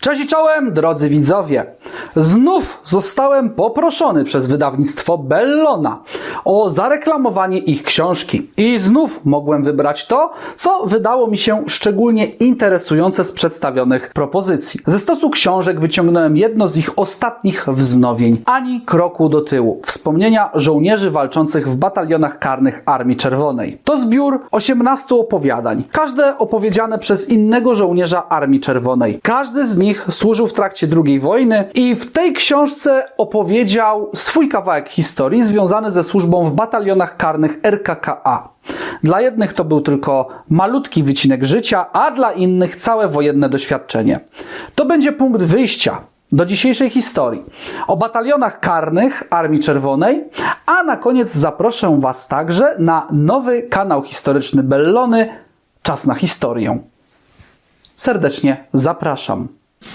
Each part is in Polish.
Cześć i czołem, drodzy widzowie! Znów zostałem poproszony przez wydawnictwo Bellona o zareklamowanie ich książki. I znów mogłem wybrać to, co wydało mi się szczególnie interesujące z przedstawionych propozycji. Ze stosu książek wyciągnąłem jedno z ich ostatnich wznowień. Ani kroku do tyłu. Wspomnienia żołnierzy walczących w batalionach karnych Armii Czerwonej. To zbiór 18 opowiadań. Każde opowiedziane przez innego żołnierza Armii Czerwonej. Każdy z nich służył w trakcie II wojny i w tej książce opowiedział swój kawałek historii związany ze służbą w batalionach karnych RKKA. Dla jednych to był tylko malutki wycinek życia, a dla innych całe wojenne doświadczenie. To będzie punkt wyjścia do dzisiejszej historii o batalionach karnych Armii Czerwonej, a na koniec zaproszę Was także na nowy kanał historyczny Bellony Czas na historię. Serdecznie zapraszam.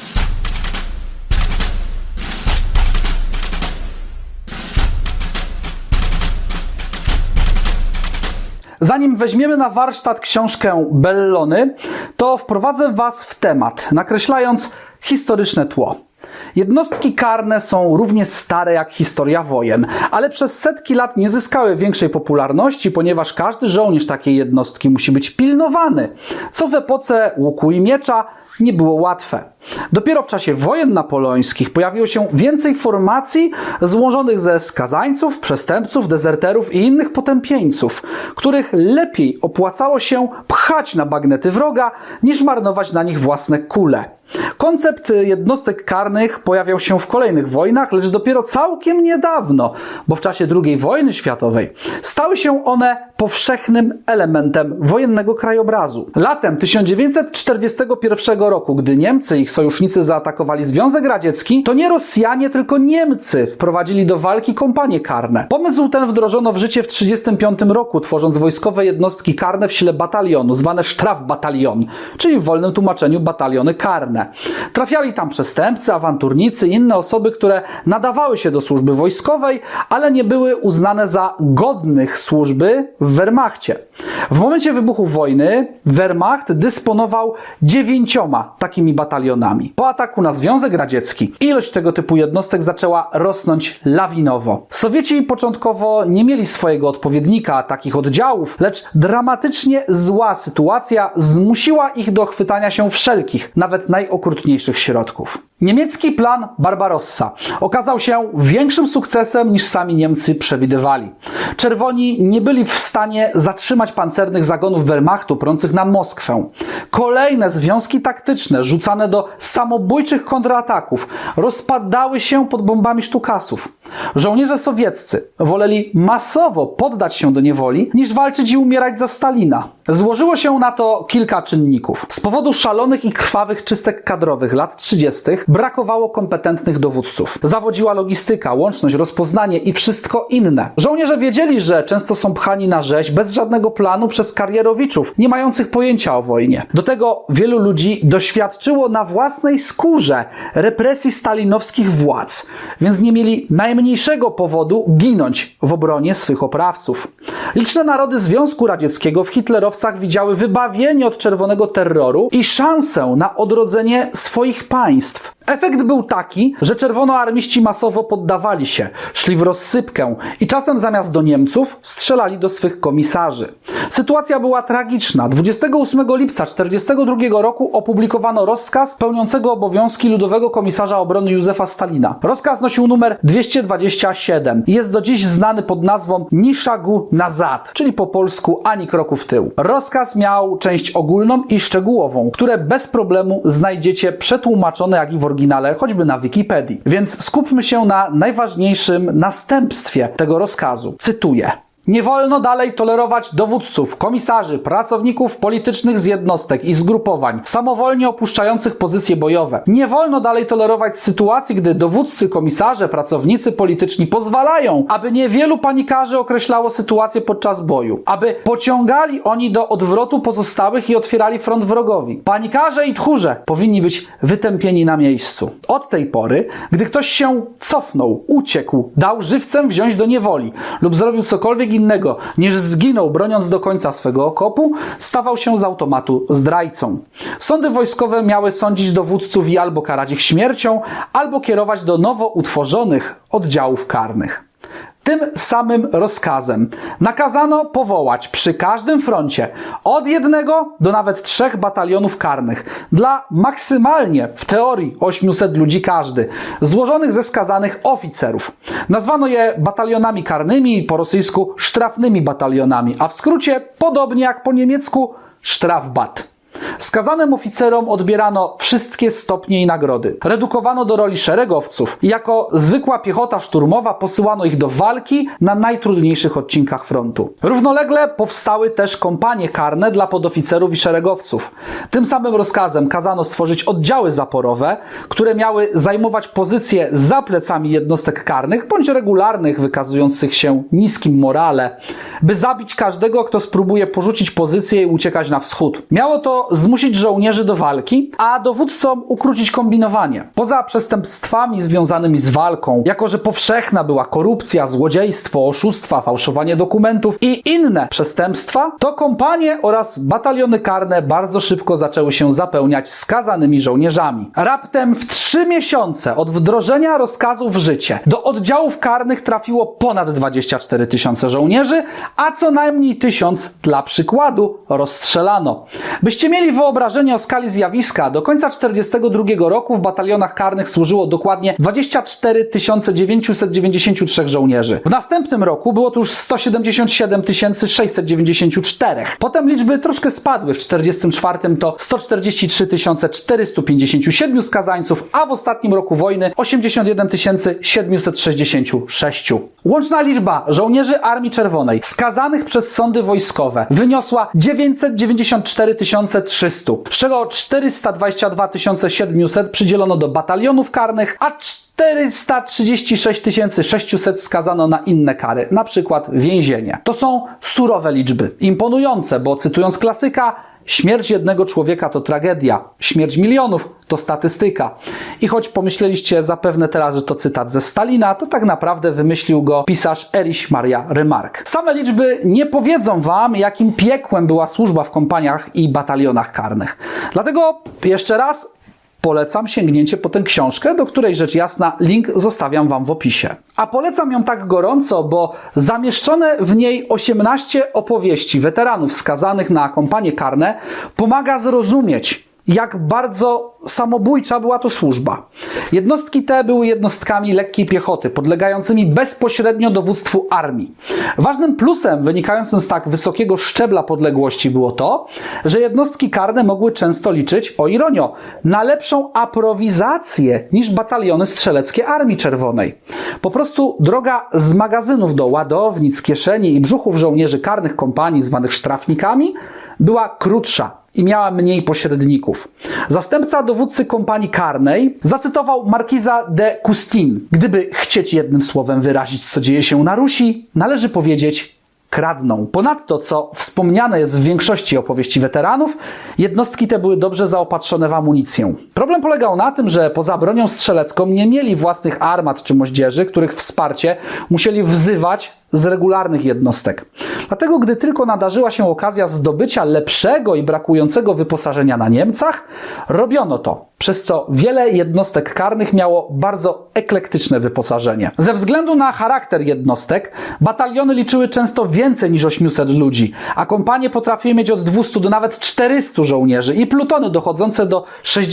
Zanim weźmiemy na warsztat książkę Bellony, to wprowadzę Was w temat, nakreślając historyczne tło. Jednostki karne są równie stare jak historia wojen, ale przez setki lat nie zyskały większej popularności, ponieważ każdy żołnierz takiej jednostki musi być pilnowany, co w epoce łuku i miecza nie było łatwe. Dopiero w czasie wojen napoleońskich pojawiło się więcej formacji złożonych ze skazańców, przestępców, dezerterów i innych potępieńców, których lepiej opłacało się pchać na bagnety wroga, niż marnować na nich własne kule. Koncept jednostek karnych pojawiał się w kolejnych wojnach, lecz dopiero całkiem niedawno, bo w czasie II wojny światowej stały się one powszechnym elementem wojennego krajobrazu. Latem 1941 roku, gdy Niemcy i ich sojusznicy zaatakowali Związek Radziecki, to nie Rosjanie, tylko Niemcy wprowadzili do walki kompanie karne. Pomysł ten wdrożono w życie w 1935 roku, tworząc wojskowe jednostki karne w sile batalionu, zwane Strafbataillon, czyli w wolnym tłumaczeniu bataliony karne. Trafiali tam przestępcy, awanturnicy i inne osoby, które nadawały się do służby wojskowej, ale nie były uznane za godnych służby w Wehrmachcie. W momencie wybuchu wojny Wehrmacht dysponował 9 takimi batalionami. Po ataku na Związek Radziecki ilość tego typu jednostek zaczęła rosnąć lawinowo. Sowieci początkowo nie mieli swojego odpowiednika takich oddziałów, lecz dramatycznie zła sytuacja zmusiła ich do chwytania się wszelkich, nawet najokrutniejszych środków. Niemiecki plan Barbarossa okazał się większym sukcesem niż sami Niemcy przewidywali. Czerwoni nie byli w stanie zatrzymać pancernych zagonów Wehrmachtu prących na Moskwę. Kolejne związki taktyczne rzucane do samobójczych kontrataków rozpadały się pod bombami sztukasów. Żołnierze sowieccy woleli masowo poddać się do niewoli, niż walczyć i umierać za Stalina. Złożyło się na to kilka czynników. Z powodu szalonych i krwawych czystek kadrowych lat 30. brakowało kompetentnych dowódców. Zawodziła logistyka, łączność, rozpoznanie i wszystko inne. Żołnierze wiedzieli, że często są pchani na rzeź bez żadnego planu przez karierowiczów, nie mających pojęcia o wojnie. Do tego wielu ludzi doświadczyło na własnej skórze represji stalinowskich władz, więc nie mieli najmniejszego powodu ginąć w obronie swych oprawców. Liczne narody Związku Radzieckiego w hitlerowcach widziały wybawienie od czerwonego terroru i szansę na odrodzenie swoich państw. Efekt był taki, że czerwonoarmiści masowo poddawali się, szli w rozsypkę i czasem zamiast do Niemców strzelali do swych komisarzy. Sytuacja była tragiczna. 28 lipca 1942 roku opublikowano rozkaz pełniącego obowiązki ludowego komisarza obrony Józefa Stalina. Rozkaz nosił numer 227 i jest do dziś znany pod nazwą Niszagu Nazad, czyli po polsku ani kroku w tył. Rozkaz miał część ogólną i szczegółową, które bez problemu znajdziecie przetłumaczone jak i w oryginale, choćby na Wikipedii. Więc skupmy się na najważniejszym następstwie tego rozkazu. Cytuję. Nie wolno dalej tolerować dowódców, komisarzy, pracowników politycznych z jednostek i zgrupowań, samowolnie opuszczających pozycje bojowe. Nie wolno dalej tolerować sytuacji, gdy dowódcy, komisarze, pracownicy polityczni pozwalają, aby niewielu panikarzy określało sytuację podczas boju, aby pociągali oni do odwrotu pozostałych i otwierali front wrogowi. Panikarze i tchórze powinni być wytępieni na miejscu. Od tej pory, gdy ktoś się cofnął, uciekł, dał żywcem wziąć do niewoli lub zrobił cokolwiek ktokolwiek innego niż zginął broniąc do końca swego okopu, stawał się z automatu zdrajcą. Sądy wojskowe miały sądzić dowódców i albo karać ich śmiercią, albo kierować do nowo utworzonych oddziałów karnych. Tym samym rozkazem nakazano powołać przy każdym froncie od 1 do nawet 3 batalionów karnych dla maksymalnie, w teorii, 800 ludzi każdy, złożonych ze skazanych oficerów. Nazwano je batalionami karnymi, po rosyjsku sztrafnymi batalionami, a w skrócie, podobnie jak po niemiecku, Strafbat. Skazanym oficerom odbierano wszystkie stopnie i nagrody. Redukowano do roli szeregowców i jako zwykła piechota szturmowa posyłano ich do walki na najtrudniejszych odcinkach frontu. Równolegle powstały też kompanie karne dla podoficerów i szeregowców. Tym samym rozkazem kazano stworzyć oddziały zaporowe, które miały zajmować pozycje za plecami jednostek karnych bądź regularnych, wykazujących się niskim morale, by zabić każdego, kto spróbuje porzucić pozycję i uciekać na wschód. Miało to zmusić żołnierzy do walki, a dowódcom ukrócić kombinowanie. Poza przestępstwami związanymi z walką, jako że powszechna była korupcja, złodziejstwo, oszustwa, fałszowanie dokumentów i inne przestępstwa, to kompanie oraz bataliony karne bardzo szybko zaczęły się zapełniać skazanymi żołnierzami. Raptem w 3 miesiące od wdrożenia rozkazu w życie do oddziałów karnych trafiło ponad 24 000 żołnierzy, a co najmniej 1000 dla przykładu rozstrzelano. Byście mieli wyobrażenie o skali zjawiska, do końca 1942 roku w batalionach karnych służyło dokładnie 24 993 żołnierzy. W następnym roku było to już 177 694. Potem liczby troszkę spadły. W 1944 to 143 457 skazańców, a w ostatnim roku wojny 81 766. Łączna liczba żołnierzy Armii Czerwonej skazanych przez sądy wojskowe wyniosła 994 300, z czego 422 700 przydzielono do batalionów karnych, a 436 600 skazano na inne kary, na przykład więzienie. To są surowe liczby, imponujące, bo cytując klasyka, śmierć jednego człowieka to tragedia, śmierć milionów to statystyka. I choć pomyśleliście zapewne teraz, że to cytat ze Stalina, to tak naprawdę wymyślił go pisarz Erich Maria Remarque. Same liczby nie powiedzą wam, jakim piekłem była służba w kompaniach i batalionach karnych. Dlatego jeszcze raz polecam sięgnięcie po tę książkę, do której rzecz jasna link zostawiam wam w opisie. A polecam ją tak gorąco, bo zamieszczone w niej 18 opowieści weteranów skazanych na kompanie karne pomaga zrozumieć, jak bardzo samobójcza była to służba. Jednostki te były jednostkami lekkiej piechoty, podlegającymi bezpośrednio dowództwu armii. Ważnym plusem wynikającym z tak wysokiego szczebla podległości było to, że jednostki karne mogły często liczyć, o ironio, na lepszą aprowizację niż bataliony strzeleckie Armii Czerwonej. Po prostu droga z magazynów do ładownic, kieszeni i brzuchów żołnierzy karnych kompanii zwanych sztrafnikami była krótsza i miała mniej pośredników. Zastępca dowódcy kompanii karnej zacytował markiza de Custine. Gdyby chcieć jednym słowem wyrazić, co dzieje się na Rusi, należy powiedzieć: kradną. Ponadto, co wspomniane jest w większości opowieści weteranów, jednostki te były dobrze zaopatrzone w amunicję. Problem polegał na tym, że poza bronią strzelecką nie mieli własnych armat czy moździerzy, których wsparcie musieli wzywać z regularnych jednostek. Dlatego, gdy tylko nadarzyła się okazja zdobycia lepszego i brakującego wyposażenia na Niemcach, robiono to, przez co wiele jednostek karnych miało bardzo eklektyczne wyposażenie. Ze względu na charakter jednostek, bataliony liczyły często więcej niż 800 ludzi, a kompanie potrafiły mieć od 200 do nawet 400 żołnierzy i plutony dochodzące do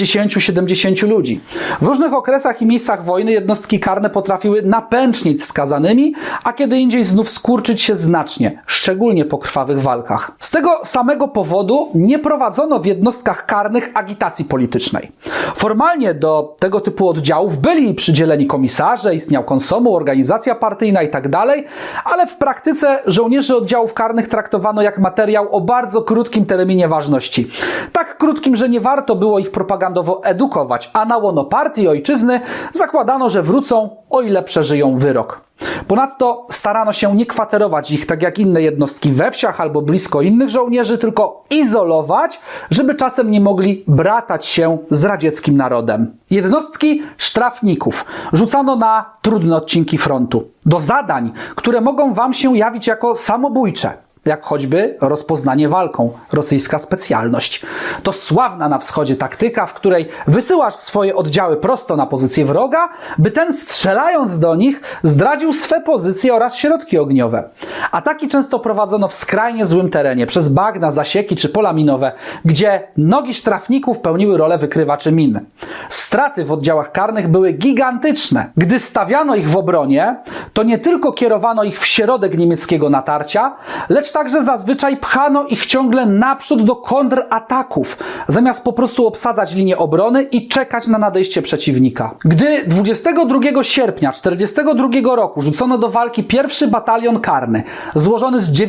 60-70 ludzi. W różnych okresach i miejscach wojny jednostki karne potrafiły napęcznić skazanymi, a kiedy indziej znów skurczyć się znacznie, szczególnie po krwawych walkach. Z tego samego powodu nie prowadzono w jednostkach karnych agitacji politycznej. Formalnie do tego typu oddziałów byli przydzieleni komisarze, istniał komsomół, organizacja partyjna itd., ale w praktyce żołnierzy oddziałów karnych traktowano jak materiał o bardzo krótkim terminie ważności. Tak krótkim, że nie warto było ich propagandowo edukować, a na łono partii i ojczyzny zakładano, że wrócą, o ile przeżyją wyrok. Ponadto starano się nie kwaterować ich tak jak inne jednostki we wsiach albo blisko innych żołnierzy, tylko izolować, żeby czasem nie mogli bratać się z radzieckim niemieckim narodem. Jednostki sztrafników rzucano na trudne odcinki frontu, do zadań, które mogą wam się jawić jako samobójcze, jak choćby rozpoznanie walką, rosyjska specjalność. To sławna na wschodzie taktyka, w której wysyłasz swoje oddziały prosto na pozycję wroga, by ten, strzelając do nich, zdradził swe pozycje oraz środki ogniowe. Ataki często prowadzono w skrajnie złym terenie, przez bagna, zasieki czy pola minowe, gdzie nogi sztrafników pełniły rolę wykrywaczy min. Straty w oddziałach karnych były gigantyczne. Gdy stawiano ich w obronie, to nie tylko kierowano ich w środek niemieckiego natarcia, lecz także zazwyczaj pchano ich ciągle naprzód do kontrataków, zamiast po prostu obsadzać linię obrony i czekać na nadejście przeciwnika. Gdy 22 sierpnia 1942 roku rzucono do walki pierwszy batalion karny, złożony z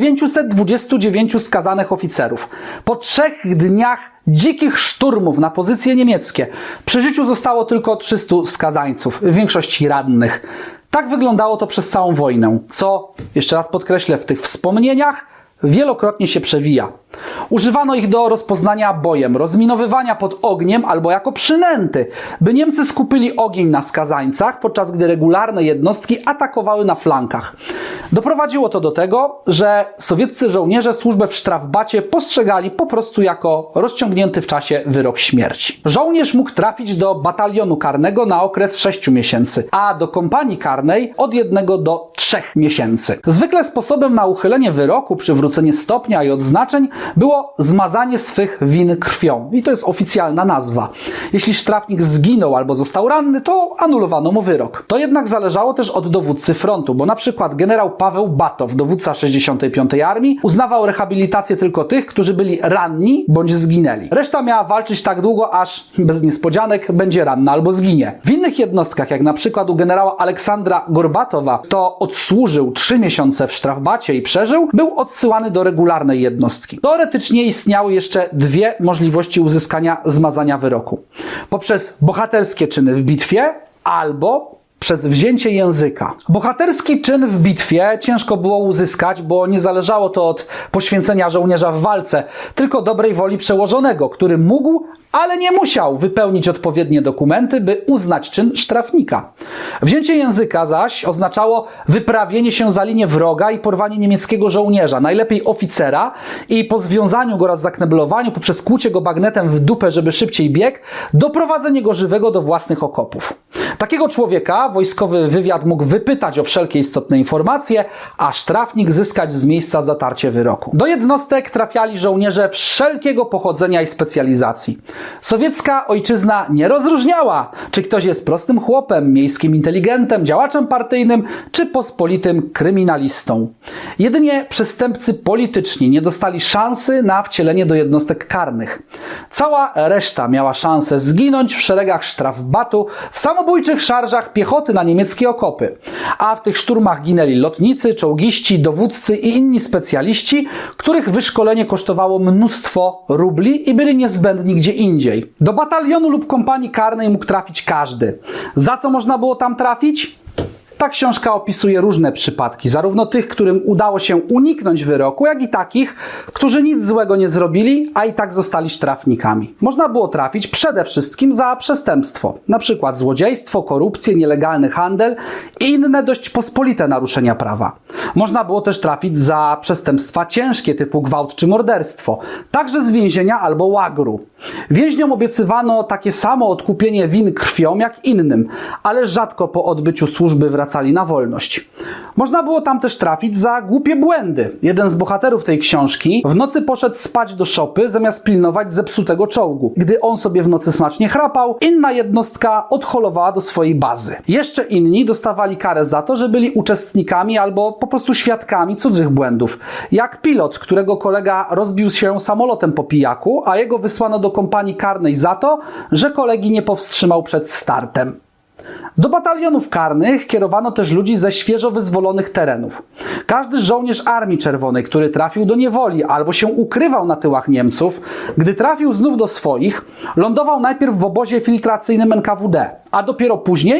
929 skazanych oficerów, po 3 dniach dzikich szturmów na pozycje niemieckie przy życiu zostało tylko 300 skazańców, w większości rannych. Tak wyglądało to przez całą wojnę, co, jeszcze raz podkreślę, w tych wspomnieniach wielokrotnie się przewija. Używano ich do rozpoznania bojem, rozminowywania pod ogniem albo jako przynęty, by Niemcy skupili ogień na skazańcach, podczas gdy regularne jednostki atakowały na flankach. Doprowadziło to do tego, że sowieccy żołnierze służbę w Sztrafbacie postrzegali po prostu jako rozciągnięty w czasie wyrok śmierci. Żołnierz mógł trafić do batalionu karnego na okres 6 miesięcy, a do kompanii karnej od 1 do 3 miesięcy. Zwykle sposobem na uchylenie wyroku, przywrócenie stopnia i odznaczeń było zmazanie swych win krwią. I to jest oficjalna nazwa. Jeśli sztrafnik zginął albo został ranny, to anulowano mu wyrok. To jednak zależało też od dowódcy frontu, bo na przykład generał Paweł Batow, dowódca 65. Armii, uznawał rehabilitację tylko tych, którzy byli ranni bądź zginęli. Reszta miała walczyć tak długo, aż bez niespodzianek będzie ranna albo zginie. W innych jednostkach, jak na przykład u generała Aleksandra Gorbatowa, kto odsłużył 3 miesiące w Sztrafbacie i przeżył, był odsyłany do regularnej jednostki. Teoretycznie istniały jeszcze 2 możliwości uzyskania zmazania wyroku. Poprzez bohaterskie czyny w bitwie albo przez wzięcie języka. Bohaterski czyn w bitwie ciężko było uzyskać, bo nie zależało to od poświęcenia żołnierza w walce, tylko dobrej woli przełożonego, który mógł, ale nie musiał wypełnić odpowiednie dokumenty, by uznać czyn sztrafnika. Wzięcie języka zaś oznaczało wyprawienie się za linię wroga i porwanie niemieckiego żołnierza, najlepiej oficera, i po związaniu go oraz zakneblowaniu poprzez kłucie go bagnetem w dupę, żeby szybciej biegł, doprowadzenie go żywego do własnych okopów. Takiego człowieka wojskowy wywiad mógł wypytać o wszelkie istotne informacje, a sztrafnik zyskać z miejsca zatarcie wyroku. Do jednostek trafiali żołnierze wszelkiego pochodzenia i specjalizacji. Sowiecka ojczyzna nie rozróżniała, czy ktoś jest prostym chłopem, miejskim inteligentem, działaczem partyjnym, czy pospolitym kryminalistą. Jedynie przestępcy polityczni nie dostali szansy na wcielenie do jednostek karnych. Cała reszta miała szansę zginąć w szeregach Sztrafbatu w samobójczych szarżach piechoty na niemieckie okopy. A w tych szturmach ginęli lotnicy, czołgiści, dowódcy i inni specjaliści, których wyszkolenie kosztowało mnóstwo rubli i byli niezbędni gdzie indziej. Do batalionu lub kompanii karnej mógł trafić każdy. Za co można było tam trafić? Ta książka opisuje różne przypadki, zarówno tych, którym udało się uniknąć wyroku, jak i takich, którzy nic złego nie zrobili, a i tak zostali sztrafnikami. Można było trafić przede wszystkim za przestępstwo, na przykład złodziejstwo, korupcję, nielegalny handel i inne dość pospolite naruszenia prawa. Można było też trafić za przestępstwa ciężkie typu gwałt czy morderstwo, także z więzienia albo łagru. Więźniom obiecywano takie samo odkupienie win krwią jak innym, ale rzadko po odbyciu służby wracali na wolność. Można było tam też trafić za głupie błędy. Jeden z bohaterów tej książki w nocy poszedł spać do szopy, zamiast pilnować zepsutego czołgu. Gdy on sobie w nocy smacznie chrapał, inna jednostka odholowała do swojej bazy. Jeszcze inni dostawali karę za to, że byli uczestnikami albo po prostu świadkami cudzych błędów. Jak pilot, którego kolega rozbił się samolotem po pijaku, a jego wysłano do kompanii karnej za to, że kolegi nie powstrzymał przed startem. Do batalionów karnych kierowano też ludzi ze świeżo wyzwolonych terenów. Każdy żołnierz Armii Czerwonej, który trafił do niewoli albo się ukrywał na tyłach Niemców, gdy trafił znów do swoich, lądował najpierw w obozie filtracyjnym NKWD, a dopiero później do kompanii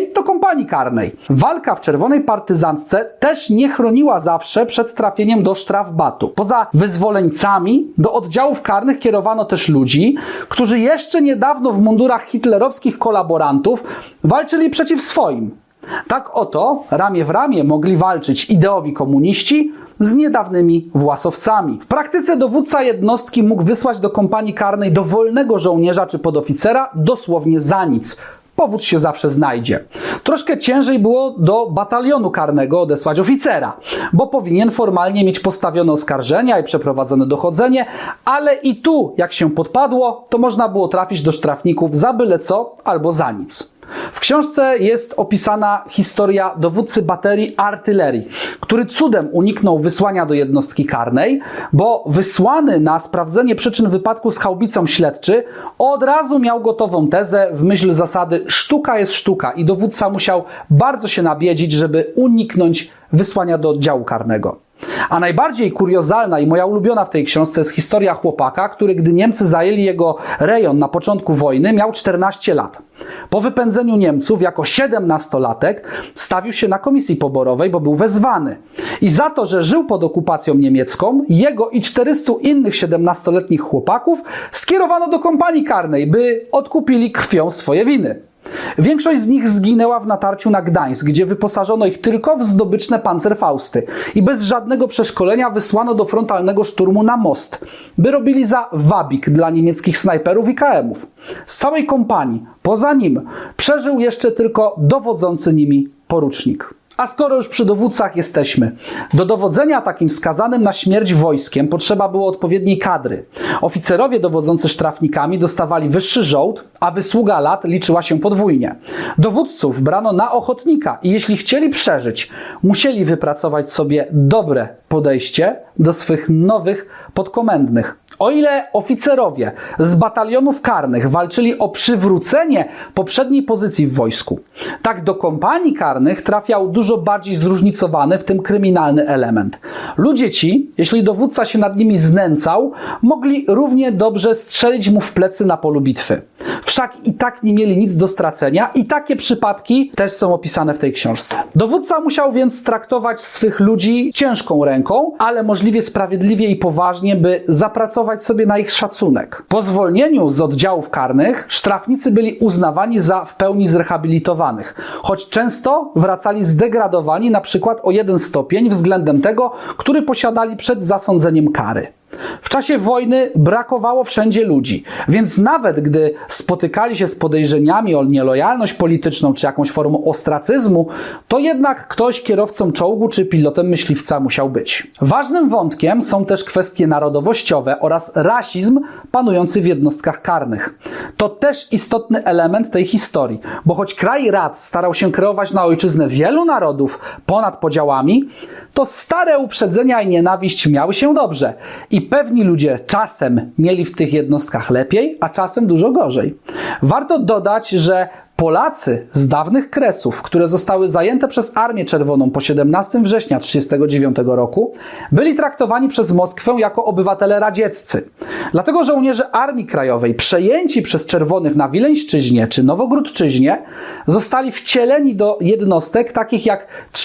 kompanii karnej. Walka w czerwonej partyzantce też nie chroniła zawsze przed trafieniem do sztrafbatu. Poza wyzwoleńcami do oddziałów karnych kierowano też ludzi, którzy jeszcze niedawno w mundurach hitlerowskich kolaborantów walczyli przeciw swoim. Tak oto ramię w ramię mogli walczyć ideowi komuniści z niedawnymi własowcami. W praktyce dowódca jednostki mógł wysłać do kompanii karnej dowolnego żołnierza czy podoficera dosłownie za nic. Powód się zawsze znajdzie. Troszkę ciężej było do batalionu karnego odesłać oficera, bo powinien formalnie mieć postawione oskarżenia i przeprowadzone dochodzenie, ale i tu, jak się podpadło, to można było trafić do sztrafników za byle co albo za nic. W książce jest opisana historia dowódcy baterii artylerii, który cudem uniknął wysłania do jednostki karnej, bo wysłany na sprawdzenie przyczyn wypadku z haubicą śledczy od razu miał gotową tezę w myśl zasady sztuka jest sztuka i dowódca musiał bardzo się nabiedzić, żeby uniknąć wysłania do oddziału karnego. A najbardziej kuriozalna i moja ulubiona w tej książce jest historia chłopaka, który gdy Niemcy zajęli jego rejon na początku wojny, miał 14 lat. Po wypędzeniu Niemców jako 17-latek stawił się na komisji poborowej, bo był wezwany. I za to, że żył pod okupacją niemiecką, jego i 400 innych 17-letnich chłopaków skierowano do kompanii karnej, by odkupili krwią swoje winy. Większość z nich zginęła w natarciu na Gdańsk, gdzie wyposażono ich tylko w zdobyczne pancerfausty i bez żadnego przeszkolenia wysłano do frontalnego szturmu na most, by robili za wabik dla niemieckich snajperów i KM-ów. Z całej kompanii, poza nim, przeżył jeszcze tylko dowodzący nimi porucznik. A skoro już przy dowódcach jesteśmy, do dowodzenia takim skazanym na śmierć wojskiem potrzeba było odpowiedniej kadry. Oficerowie dowodzący sztrafnikami dostawali wyższy żołd, a wysługa lat liczyła się podwójnie. Dowódców brano na ochotnika i jeśli chcieli przeżyć, musieli wypracować sobie dobre podejście do swych nowych podkomendnych. O ile oficerowie z batalionów karnych walczyli o przywrócenie poprzedniej pozycji w wojsku, tak do kompanii karnych trafiał dużo bardziej zróżnicowany, w tym kryminalny element. Ludzie ci, jeśli dowódca się nad nimi znęcał, mogli równie dobrze strzelić mu w plecy na polu bitwy. Wszak i tak nie mieli nic do stracenia i takie przypadki też są opisane w tej książce. Dowódca musiał więc traktować swych ludzi ciężką ręką, ale możliwie sprawiedliwie i poważnie, by zapracować sobie na ich szacunek. Po zwolnieniu z oddziałów karnych sztrafnicy byli uznawani za w pełni zrehabilitowanych, choć często wracali zdegradowani na przykład o 1 stopień względem tego, który posiadali przed zasądzeniem kary. W czasie wojny brakowało wszędzie ludzi, więc nawet gdy spotykali się z podejrzeniami o nielojalność polityczną czy jakąś formą ostracyzmu, to jednak ktoś kierowcą czołgu czy pilotem myśliwca musiał być. Ważnym wątkiem są też kwestie narodowościowe oraz rasizm panujący w jednostkach karnych. To też istotny element tej historii, bo choć kraj Rad starał się kreować na ojczyznę wielu narodów ponad podziałami, to stare uprzedzenia i nienawiść miały się dobrze i pewni ludzie czasem mieli w tych jednostkach lepiej, a czasem dużo gorzej. Warto dodać, że Polacy z dawnych Kresów, które zostały zajęte przez Armię Czerwoną po 17 września 1939 roku, byli traktowani przez Moskwę jako obywatele radzieccy. Dlatego żołnierze Armii Krajowej przejęci przez Czerwonych na Wileńszczyźnie czy Nowogródczyźnie zostali wcieleni do jednostek takich jak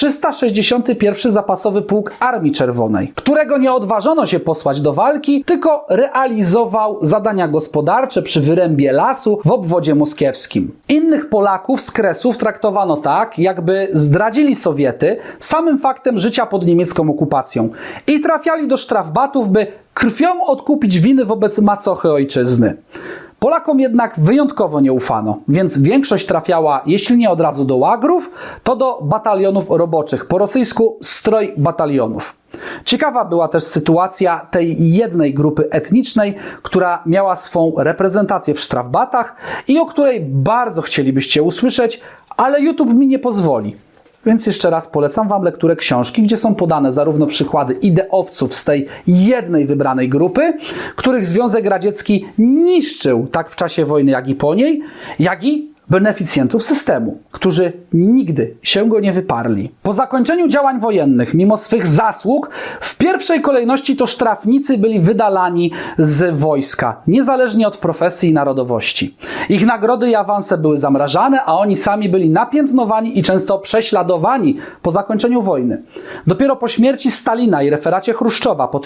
361 Zapasowy Pułk Armii Czerwonej, którego nie odważono się posłać do walki, tylko realizował zadania gospodarcze przy wyrębie lasu w obwodzie moskiewskim. Innych Polaków z Kresów traktowano tak, jakby zdradzili Sowiety samym faktem życia pod niemiecką okupacją i trafiali do sztrafbatów, by krwią odkupić winy wobec macochy ojczyzny. Polakom jednak wyjątkowo nie ufano, więc większość trafiała, jeśli nie od razu do łagrów, to do batalionów roboczych, po rosyjsku stroj batalionów. Ciekawa była też sytuacja tej jednej grupy etnicznej, która miała swą reprezentację w sztrafbatach i o której bardzo chcielibyście usłyszeć, ale YouTube mi nie pozwoli. Więc jeszcze raz polecam Wam lekturę książki, gdzie są podane zarówno przykłady ideowców z tej jednej wybranej grupy, których Związek Radziecki niszczył tak w czasie wojny, jak i po niej, jak i beneficjentów systemu, którzy nigdy się go nie wyparli. Po zakończeniu działań wojennych, mimo swych zasług, w pierwszej kolejności to sztrafnicy byli wydalani z wojska, niezależnie od profesji i narodowości. Ich nagrody i awanse były zamrażane, a oni sami byli napiętnowani i często prześladowani po zakończeniu wojny. Dopiero po śmierci Stalina i referacie Chruszczowa po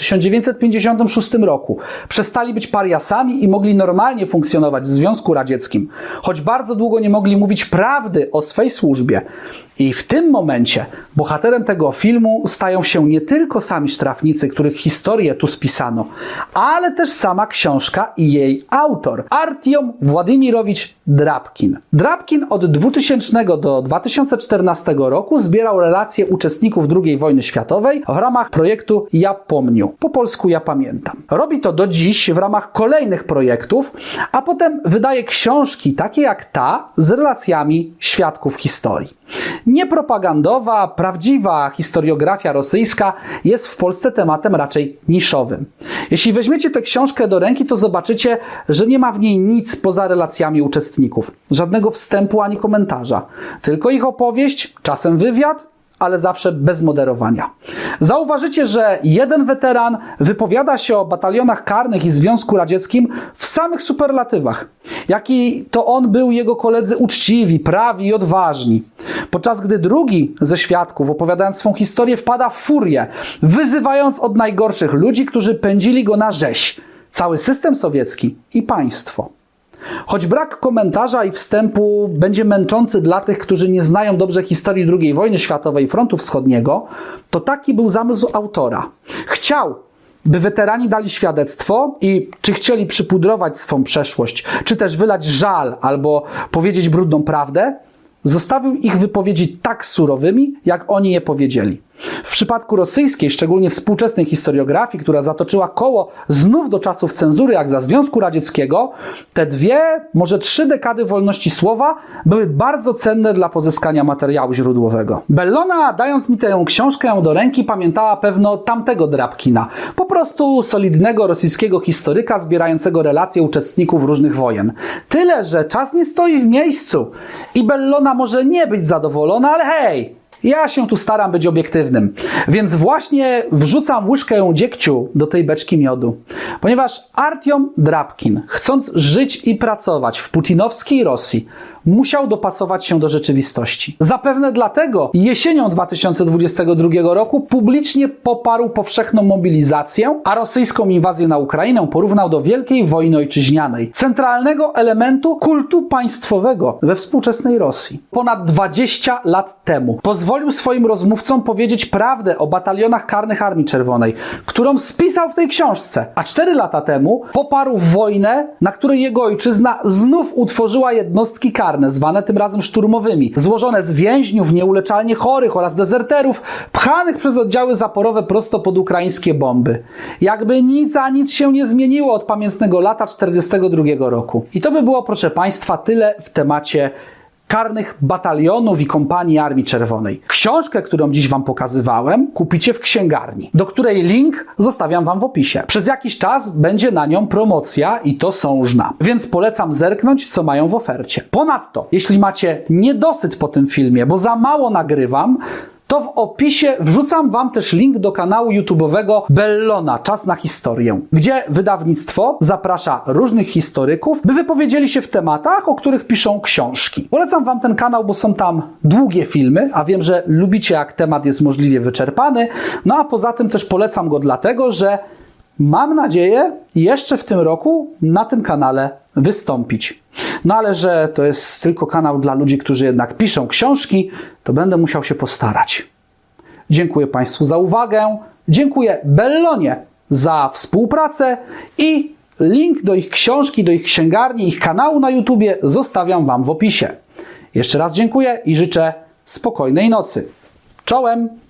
1956 roku przestali być pariasami i mogli normalnie funkcjonować w Związku Radzieckim, choć bardzo długo nie mogli mówić prawdy o swej służbie. I w tym momencie bohaterem tego filmu stają się nie tylko sami sztrafnicy, których historię tu spisano, ale też sama książka i jej autor, Artiom Władimirowicz Drapkin. Drapkin od 2000 do 2014 roku zbierał relacje uczestników II wojny światowej w ramach projektu Ja Pomniu. Po polsku Ja Pamiętam. Robi to do dziś w ramach kolejnych projektów, a potem wydaje książki takie jak ta z relacjami świadków historii. Niepropagandowa, prawdziwa historiografia rosyjska jest w Polsce tematem raczej niszowym. Jeśli weźmiecie tę książkę do ręki, to zobaczycie, że nie ma w niej nic poza relacjami uczestników. Żadnego wstępu ani komentarza. Tylko ich opowieść, czasem wywiad, ale zawsze bez moderowania. Zauważycie, że jeden weteran wypowiada się o batalionach karnych i Związku Radzieckim w samych superlatywach. Jaki to on był jego koledzy uczciwi, prawi i odważni. Podczas gdy drugi ze świadków, opowiadając swą historię, wpada w furię, wyzywając od najgorszych ludzi, którzy pędzili go na rzeź. Cały system sowiecki i państwo. Choć brak komentarza i wstępu będzie męczący dla tych, którzy nie znają dobrze historii II wojny światowej i frontu wschodniego, to taki był zamysł autora. Chciał, by weterani dali świadectwo i czy chcieli przypudrować swą przeszłość, czy też wylać żal albo powiedzieć brudną prawdę, zostawił ich wypowiedzi tak surowymi, jak oni je powiedzieli. W przypadku rosyjskiej, szczególnie współczesnej historiografii, która zatoczyła koło znów do czasów cenzury jak za Związku Radzieckiego, te 2, może 3 dekady wolności słowa były bardzo cenne dla pozyskania materiału źródłowego. Bellona, dając mi tę książkę do ręki, pamiętała pewno tamtego Drapkina, po prostu solidnego rosyjskiego historyka zbierającego relacje uczestników różnych wojen. Tyle, że czas nie stoi w miejscu i Bellona może nie być zadowolona, ale hej! Ja się tu staram być obiektywnym, więc właśnie wrzucam łyżkę dziegciu do tej beczki miodu. Ponieważ Artiom Drapkin, chcąc żyć i pracować w putinowskiej Rosji, musiał dopasować się do rzeczywistości. Zapewne dlatego jesienią 2022 roku publicznie poparł powszechną mobilizację, a rosyjską inwazję na Ukrainę porównał do Wielkiej Wojny Ojczyźnianej, centralnego elementu kultu państwowego we współczesnej Rosji. Ponad 20 lat temu pozwolił swoim rozmówcom powiedzieć prawdę o batalionach karnych Armii Czerwonej, którą spisał w tej książce, a 4 lata temu poparł wojnę, na której jego ojczyzna znów utworzyła jednostki karne, zwane tym razem szturmowymi, złożone z więźniów nieuleczalnie chorych oraz dezerterów, pchanych przez oddziały zaporowe prosto pod ukraińskie bomby. Jakby nic a nic się nie zmieniło od pamiętnego lata 1942 roku. I to by było, proszę Państwa, tyle w temacie karnych batalionów i kompanii Armii Czerwonej. Książkę, którą dziś Wam pokazywałem, kupicie w księgarni, do której link zostawiam Wam w opisie. Przez jakiś czas będzie na nią promocja i to sążna, więc polecam zerknąć, co mają w ofercie. Ponadto, jeśli macie niedosyt po tym filmie, bo za mało nagrywam, to w opisie wrzucam Wam też link do kanału YouTube'owego Bellona, Czas na historię, gdzie wydawnictwo zaprasza różnych historyków, by wypowiedzieli się w tematach, o których piszą książki. Polecam Wam ten kanał, bo są tam długie filmy, a wiem, że lubicie, jak temat jest możliwie wyczerpany. No a poza tym też polecam go dlatego, że mam nadzieję jeszcze w tym roku na tym kanale wystąpić. No ale że to jest tylko kanał dla ludzi, którzy jednak piszą książki, to będę musiał się postarać. Dziękuję Państwu za uwagę, dziękuję Bellonie za współpracę i link do ich książki, do ich księgarni, ich kanału na YouTubie zostawiam Wam w opisie. Jeszcze raz dziękuję i życzę spokojnej nocy. Czołem!